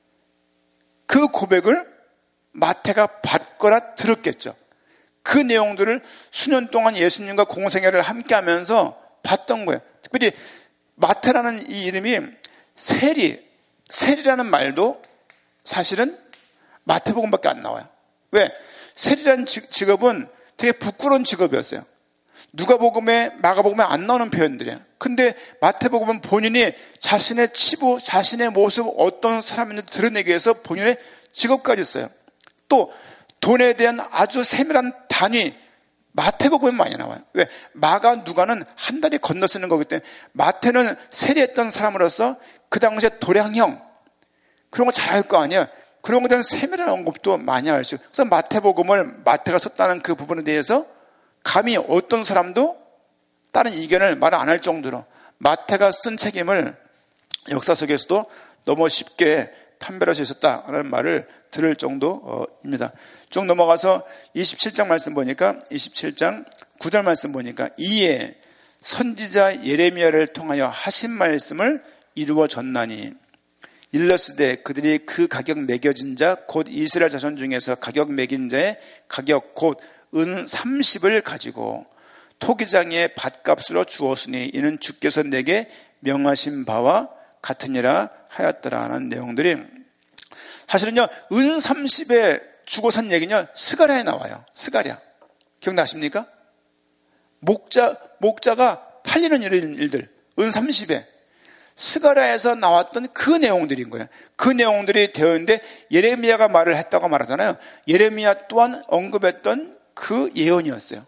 그 고백을 마태가 받거나 들었겠죠. 그 내용들을 수년 동안 예수님과 공생애를 함께하면서 봤던 거예요. 특별히 마태라는 이 이름이 세리, 세리라는 말도 사실은 마태복음밖에 안 나와요. 왜? 세리라는 직업은 되게 부끄러운 직업이었어요. 누가복음에 마가복음에 안 나오는 표현들이에요. 근데 마태복음은 본인이 자신의 치부, 자신의 모습, 어떤 사람인지 드러내기 위해서 본인의 직업까지 써요. 또 돈에 대한 아주 세밀한 단위, 마태복음에 많이 나와요. 왜? 마가, 누가는 한 달이 건너 쓰는 거기 때문에 마태는 세리했던 사람으로서 그 당시에 도량형 그런 거 잘 알 거 아니에요. 그런 것에 대한 세밀한 언급도 많이 할 수 있어요. 그래서 마태복음을 마태가 썼다는 그 부분에 대해서 감히 어떤 사람도 다른 이견을 말 안 할 정도로 마태가 쓴 책임을 역사 속에서도 너무 쉽게 판별할 수 있었다라는 말을 들을 정도입니다. 쭉 넘어가서 이십칠 장 말씀 보니까 이십칠 장 구 절 말씀 보니까 이에 선지자 예레미야를 통하여 하신 말씀을 이루어졌나니 일러스되 그들이 그 가격 매겨진 자 곧 이스라엘 자손 중에서 가격 매긴 자의 가격 곧 은 삼십을 가지고 토기장의 밭값으로 주었으니 이는 주께서 내게 명하신 바와 같으니라 하였더라라는 내용들이, 사실은요 은 삼십에 주고 산 얘기는요 스가랴에 나와요. 스가랴 기억나십니까? 목자, 목자가 팔리는 일들, 은 삼십에 스가랴에서 나왔던 그 내용들인 거예요. 그 내용들이 되어 있는데 예레미야가 말을 했다고 말하잖아요. 예레미야 또한 언급했던 그 예언이었어요.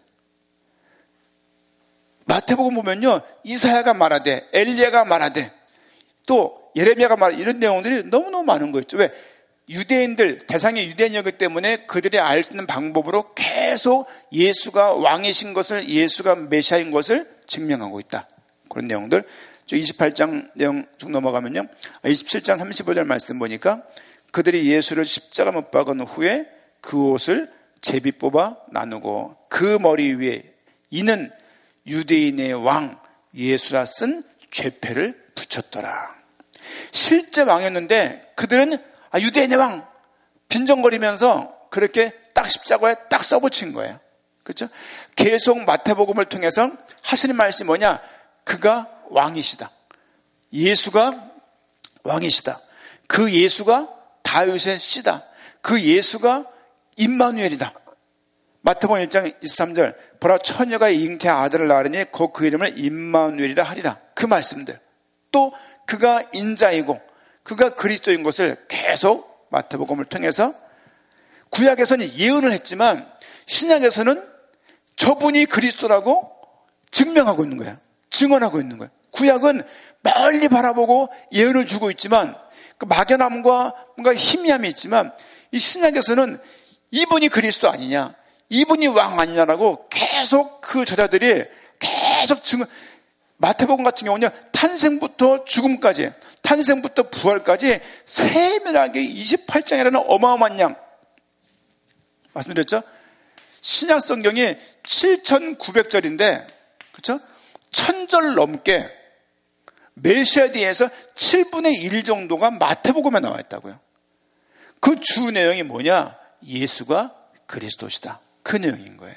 마태복음 보면요 이사야가 말하되 엘리야가 말하되 또 예레미야가 말하되 이런 내용들이 너무너무 많은 거였죠. 왜? 유대인들, 대상이 유대인이었기 때문에 그들이 알 수 있는 방법으로 계속 예수가 왕이신 것을, 예수가 메시아인 것을 증명하고 있다. 그런 내용들. 이십팔 장 내용 쭉 넘어가면요, 이십칠 장 삼십오 절 말씀 보니까 그들이 예수를 십자가 못 박은 후에 그 옷을 제비 뽑아 나누고 그 머리 위에 이는 유대인의 왕 예수라 쓴 죄패를 붙였더라. 실제 왕이었는데 그들은 아, 유대인의 왕 빈정거리면서 그렇게 딱 십자가에 딱 써붙인 거예요. 그렇죠? 계속 마태복음을 통해서 하시는 말씀이 뭐냐? 그가 왕이시다. 예수가 왕이시다. 그 예수가 다윗의 씨다. 그 예수가 임마누엘이다. 마태복음 일 장 이십삼 절 보라 처녀가 잉태한 아들을 낳으니 곧 그 이름을 임마누엘이라 하리라. 그 말씀들. 또 그가 인자이고 그가 그리스도인 것을 계속 마태복음을 통해서, 구약에서는 예언을 했지만 신약에서는 저분이 그리스도라고 증명하고 있는 거예요. 증언하고 있는 거예요. 구약은 멀리 바라보고 예언을 주고 있지만 그 막연함과 뭔가 희미함이 있지만 이 신약에서는 이분이 그리스도 아니냐, 이분이 왕 아니냐라고 계속 그 저자들이 계속 증언. 마태복음 같은 경우는 탄생부터 죽음까지 탄생부터 부활까지 세밀하게 이십팔 장이라는 어마어마한 양. 말씀드렸죠? 신약 성경이 칠천구백 절인데, 그렇죠? 천 절 넘게 메시아에 대해서 칠분의 일 정도가 마태복음에 나와 있다고요. 그 주 내용이 뭐냐? 예수가 그리스도시다. 그 내용인 거예요.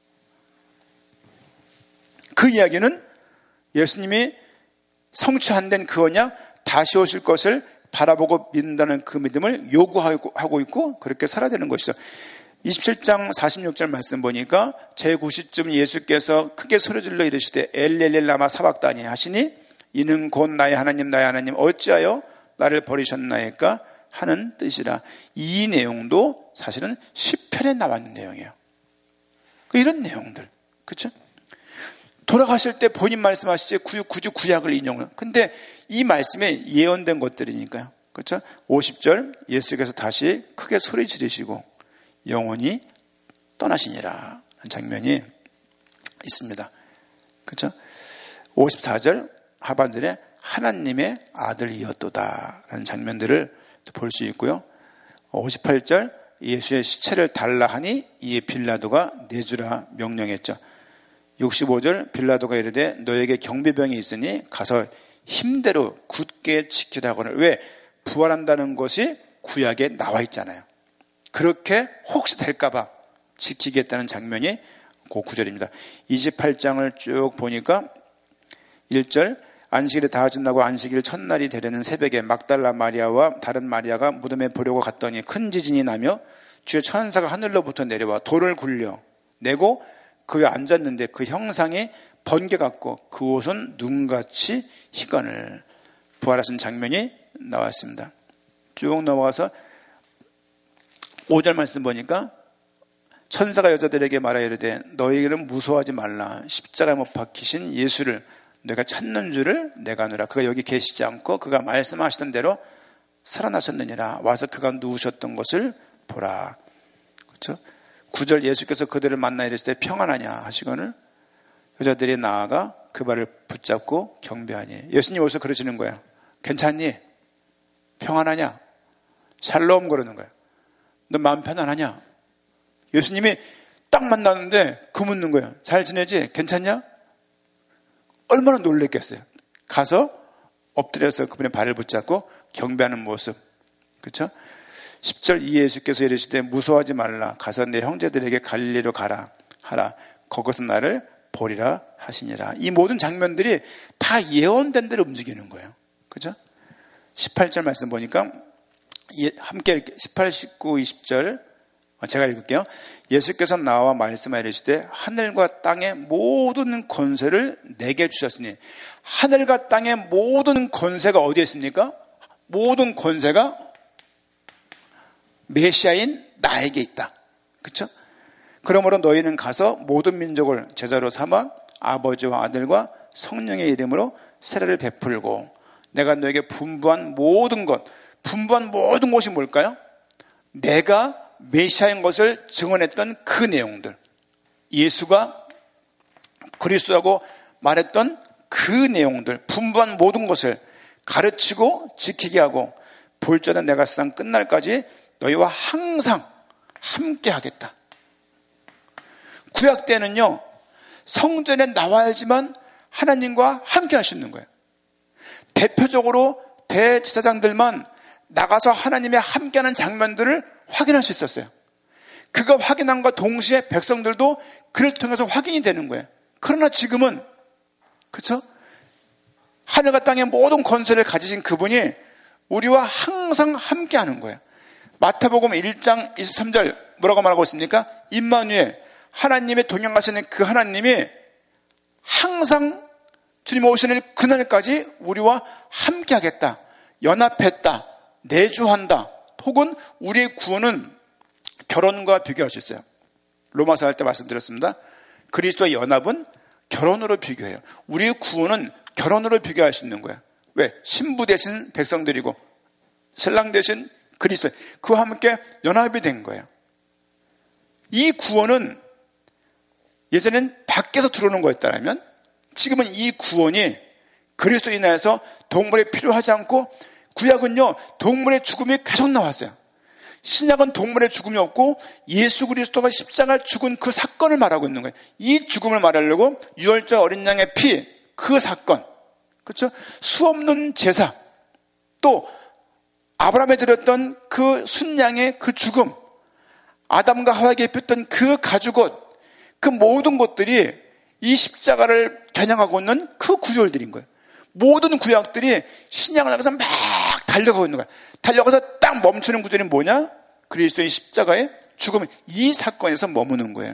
그 이야기는 예수님이 성취 안 된 그 언약, 다시 오실 것을 바라보고 믿는다는 그 믿음을 요구하고 있고 그렇게 살아야 되는 것이죠. 이십칠 장 사십육 절 말씀 보니까 제구 시쯤 예수께서 크게 소리질러 이르시되 엘렐렐 라마 사박다니 하시니 이는 곧 나의 하나님 나의 하나님 어찌하여 나를 버리셨나이까 하는 뜻이라. 이 내용도 사실은 시편에 나와 있는 내용이에요. 이런 내용들, 그렇죠? 돌아가실 때 본인 말씀하시지 구주 구약을 인용을. 근데 이 말씀에 예언된 것들이니까요, 그렇죠? 오십 절 예수께서 다시 크게 소리 지르시고 영원히 떠나시니라 하는 장면이 있습니다. 그렇죠? 오십사 절 하반절에 하나님의 아들이었도다 라는 장면들을 볼 수 있고요. 오십팔 절 예수의 시체를 달라 하니 이에 빌라도가 내주라 명령했죠. 육십오 절 빌라도가 이르되 너에게 경비병이 있으니 가서 힘대로 굳게 지키라고는. 왜? 부활한다는 것이 구약에 나와 있잖아요. 그렇게 혹시 될까봐 지키겠다는 장면이 그 구절입니다. 이십팔 장을 쭉 보니까 일 절 안식일이 다 지나고 안식일 첫날이 되려는 새벽에 막달라 마리아와 다른 마리아가 무덤에 보려고 갔더니 큰 지진이 나며 주의 천사가 하늘로부터 내려와 돌을 굴려 내고 그 위에 앉았는데 그 형상이 번개 같고 그 옷은 눈같이 희건을. 부활하신 장면이 나왔습니다. 쭉 넘어가서 오 절 말씀 보니까 천사가 여자들에게 말하여 이르되 너희는 무서워하지 말라. 십자가에 못 박히신 예수를 내가 찾는 줄을 내가 아노라. 그가 여기 계시지 않고 그가 말씀하시던 대로 살아나셨느니라. 와서 그가 누우셨던 것을 보라. 그렇죠? 구 절 예수께서 그들을 만나 이르시되 평안하냐 하시거늘 여자들이 나아가 그 발을 붙잡고 경배하니. 예수님 어디서 그러시는 거야? 괜찮니? 평안하냐? 샬롬 그러는 거야. 너 마음 편안하냐? 예수님이 딱 만나는데 그 묻는 거야. 잘 지내지? 괜찮냐? 얼마나 놀랬겠어요. 가서 엎드려서 그분의 발을 붙잡고 경배하는 모습. 그렇죠? 십 절 이 예수께서 이르시되 무서워하지 말라. 가서 내 형제들에게 갈릴리로 가라 하라. 거기서 나를 보리라 하시니라. 이 모든 장면들이 다 예언된 대로 움직이는 거예요. 그렇죠? 십팔 절 말씀 보니까 함께 십팔, 십구, 이십 절 제가 읽을게요. 예수께서 나와 말씀하여 이르시되 하늘과 땅의 모든 권세를 내게 주셨으니. 하늘과 땅의 모든 권세가 어디에 있습니까? 모든 권세가 메시아인 나에게 있다. 그렇죠? 그러므로 너희는 가서 모든 민족을 제자로 삼아 아버지와 아들과 성령의 이름으로 세례를 베풀고 내가 너에게 분부한 모든 것. 분부한 모든 것이 뭘까요? 내가 메시아인 것을 증언했던 그 내용들. 예수가 그리스도라고 말했던 그 내용들. 분부한 모든 것을 가르치고 지키게 하고 볼전에 내가 세상 끝날까지 너희와 항상 함께 하겠다. 구약 때는요, 성전에 나와야지만 하나님과 함께 할 수 있는 거예요. 대표적으로 대제사장들만 나가서 하나님의 함께하는 장면들을 확인할 수 있었어요. 그가 확인함과 동시에 백성들도 그를 통해서 확인이 되는 거예요. 그러나 지금은, 그렇죠? 하늘과 땅의 모든 권세를 가지신 그분이 우리와 항상 함께하는 거예요. 마태복음 일 장 이십삼 절 뭐라고 말하고 있습니까? 임마누엘, 하나님의 동행하시는 그 하나님이 항상 주님 오시는 그날까지 우리와 함께하겠다, 연합했다, 내주한다. 혹은 우리의 구원은 결혼과 비교할 수 있어요. 로마서 할 때 말씀드렸습니다. 그리스도의 연합은 결혼으로 비교해요. 우리의 구원은 결혼으로 비교할 수 있는 거예요. 왜? 신부 대신 백성들이고 신랑 대신 그리스도, 그와 함께 연합이 된 거예요. 이 구원은 예전엔 밖에서 들어오는 거였다면 지금은 이 구원이 그리스도에 인하여서 동물이 필요하지 않고, 구약은요 동물의 죽음이 계속 나왔어요. 신약은 동물의 죽음이 없고 예수 그리스도가 십자가를 죽은 그 사건을 말하고 있는 거예요. 이 죽음을 말하려고 유월절 어린 양의 피, 그 사건, 그렇죠? 수없는 제사, 또 아브라함에 드렸던 그 순양의 그 죽음, 아담과 하와에게 입혔던 그 가죽옷, 그 모든 것들이 이 십자가를 겨냥하고 있는 그 구절들인 거예요. 모든 구약들이 신약을 하면서 막 달려가고 있는 거예요. 달려가서 딱 멈추는 구절이 뭐냐? 그리스도의 십자가의 죽음, 이 사건에서 머무는 거예요.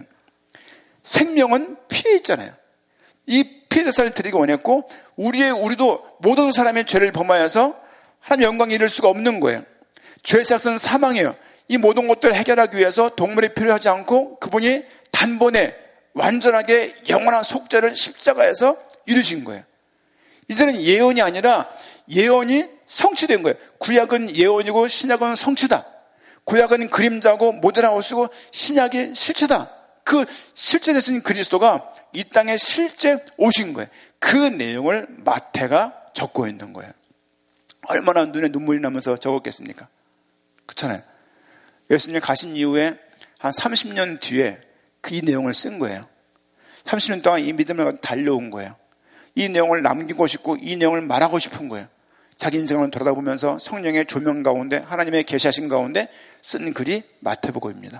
생명은 피에 있잖아요. 이 피의 제사를 드리기 원했고, 우리의 우리도 모든 사람의 죄를 범하여서 하나님 영광에 이를 수가 없는 거예요. 죄의 삭은 사망이에요. 이 모든 것들을 해결하기 위해서 동물이 필요하지 않고 그분이 단번에 완전하게 영원한 속죄를 십자가에서 이루신 거예요. 이제는 예언이 아니라 예언이 성취된 거예요. 구약은 예언이고 신약은 성취다. 구약은 그림자고 모델하고 쓰고 신약이 실체다. 그 실제 되신 그리스도가 이 땅에 실제 오신 거예요. 그 내용을 마태가 적고 있는 거예요. 얼마나 눈에 눈물이 나면서 적었겠습니까? 그렇잖아요. 예수님이 가신 이후에 한 삼십 년 뒤에 그 이 내용을 쓴 거예요. 삼십 년 동안 이 믿음을 달려온 거예요. 이 내용을 남기고 싶고 이 내용을 말하고 싶은 거예요. 자기 인생을 돌아다보면서 성령의 조명 가운데, 하나님의 계시하신 가운데 쓴 글이 마태복음입니다.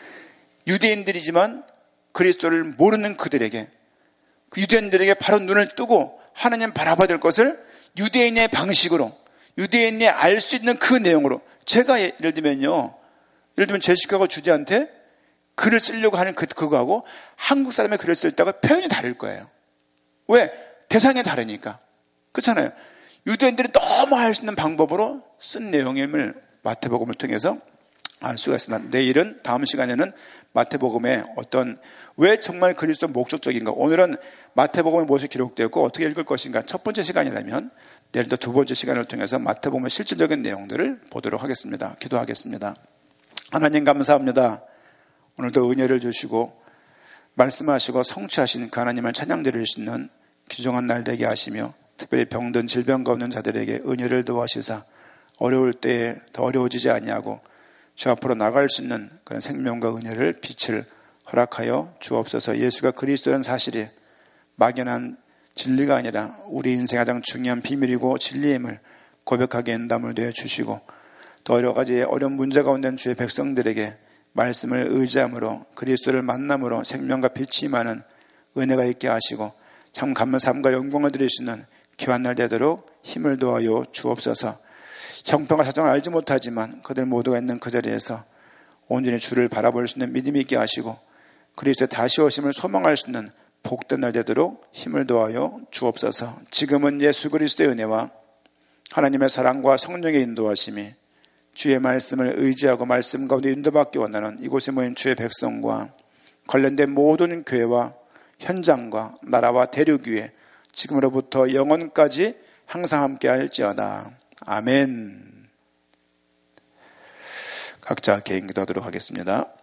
유대인들이지만 그리스도를 모르는 그들에게, 그 유대인들에게 바로 눈을 뜨고 하나님 바라봐야 될 것을 유대인의 방식으로, 유대인이 알 수 있는 그 내용으로, 제가 예를 들면요, 예를 들면 제시카가 주제한테 글을 쓰려고 하는 그, 그거하고 한국 사람의 글을 쓸 때가 표현이 다를 거예요. 왜? 대상이 다르니까. 그렇잖아요. 유대인들이 너무 알 수 있는 방법으로 쓴 내용임을 마태복음을 통해서 알 수가 있습니다. 내일은, 다음 시간에는 마태복음의 어떤, 왜 정말 그리스도 목적적인가, 오늘은 마태복음의 무엇이 기록되었고 어떻게 읽을 것인가, 첫 번째 시간이라면 내일 또 두 번째 시간을 통해서 마태복음의 실질적인 내용들을 보도록 하겠습니다. 기도하겠습니다. 하나님 감사합니다. 오늘도 은혜를 주시고 말씀하시고 성취하신 그 하나님을 찬양 드릴 수 있는 귀중한 날 되게 하시며, 특별히 병든 질병가 없는 자들에게 은혜를 도와시사 어려울 때에 더 어려워지지 아니하고 주 앞으로 나갈 수 있는 그런 생명과 은혜를, 빛을 허락하여 주옵소서. 예수가 그리스도라는 사실이 막연한 진리가 아니라 우리 인생의 가장 중요한 비밀이고 진리임을 고백하게 인담을 되어 주시고, 또 여러 가지 어려운 문제 가운데 있는 주의 백성들에게 말씀을 의지함으로, 그리스도를 만남으로 생명과 빛이 임하는 은혜가 있게 하시고 참 감사함과 영광을 드리시는 귀한 날 되도록 힘을 도와요 주옵소서. 형편과 사정을 알지 못하지만 그들 모두가 있는 그 자리에서 온전히 주를 바라볼 수 있는 믿음이 있게 하시고 그리스도의 다시 오심을 소망할 수 있는 복된 날 되도록 힘을 도와요 주옵소서. 지금은 예수 그리스도의 은혜와 하나님의 사랑과 성령의 인도하심이 주의 말씀을 의지하고 말씀 가운데 인도받기 원하는 이곳에 모인 주의 백성과 관련된 모든 교회와 현장과 나라와 대륙 위에 지금으로부터 영원까지 항상 함께 할지어다. 아멘. 각자 개인 기도하도록 하겠습니다.